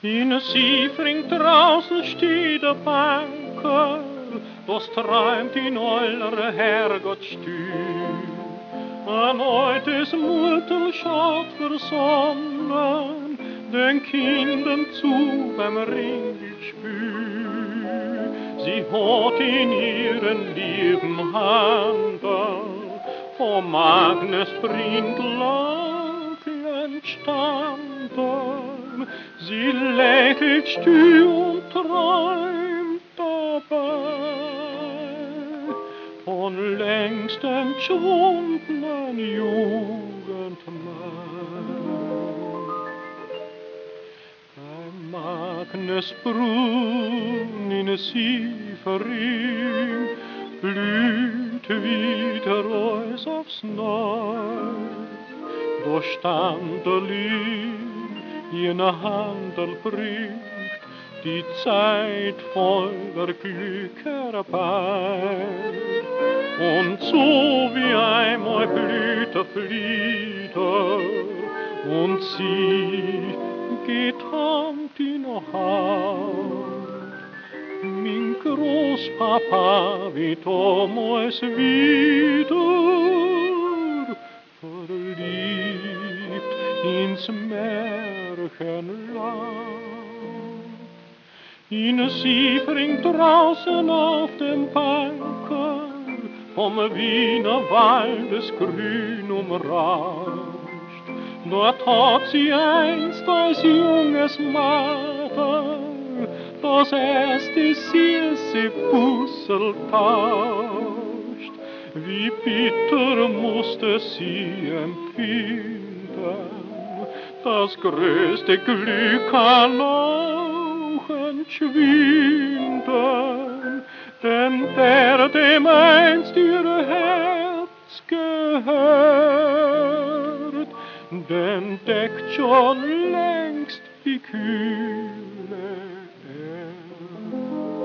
In Siefring draußen steht der Banker, das träumt in eurer Herrgottstühl. Ein altes Mutter schaut versonnen den Kindern zu beim Ringelspiel. Sie hat in ihren lieben Händen vom Agnes Brindlach entstanden. Sie lächelt still und träumt dabei von längst entschwundenen Jugendmann. Beim Agnesbrunn in Siefering blüht wieder alles aufs Neu. Da stand der Lieb, jene Handel bringt die Zeit voller Glück herbei. Und so wie einmal blüht der Flieder und sie geht Hand in Hand. Mein Großpapa wird damals wieder verliebt ins Märchenland. In Siefring draußen auf dem Banker vom Wiener Waldes grün umrauscht. Dort hat sie einst als junges Mädel das erste süße Bussel tauscht. Wie bitter musste sie empfinden, das größte Glück kann auch entschwinden, denn der, dem einst ihr Herz gehört, den deckt schon längst die kühle Erde.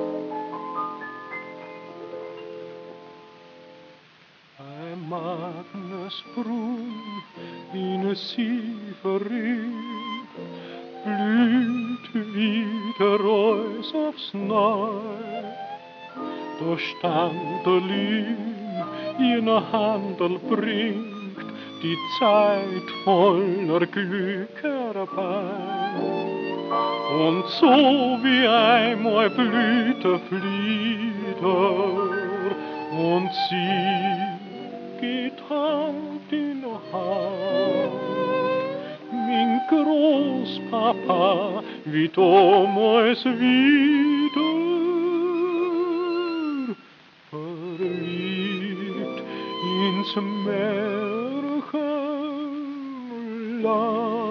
Beim Agnesbrunn in Siefering blüht wieder alles aufs Neu. Da stand der Lin, jener Handel bringt die Zeit voller Glück herbei. Und so wie einmal blüht der Flieder und sie geht Hand in Hand. Mein Großpapa wie damals wieder verliebt ins Märchenland.